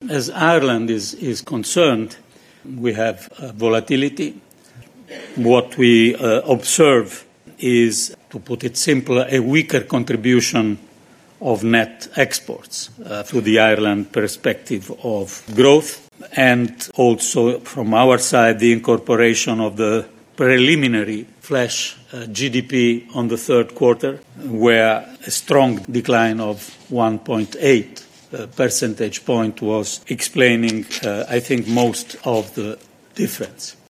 as Ireland is concerned, we have volatility. What we observe is, to put it simply, a weaker contribution of net exports through the Ireland perspective of growth, and also from our side the incorporation of the preliminary flash GDP on the third quarter, where a strong decline of 1.8 percentage point was explaining, I think, most of the difference.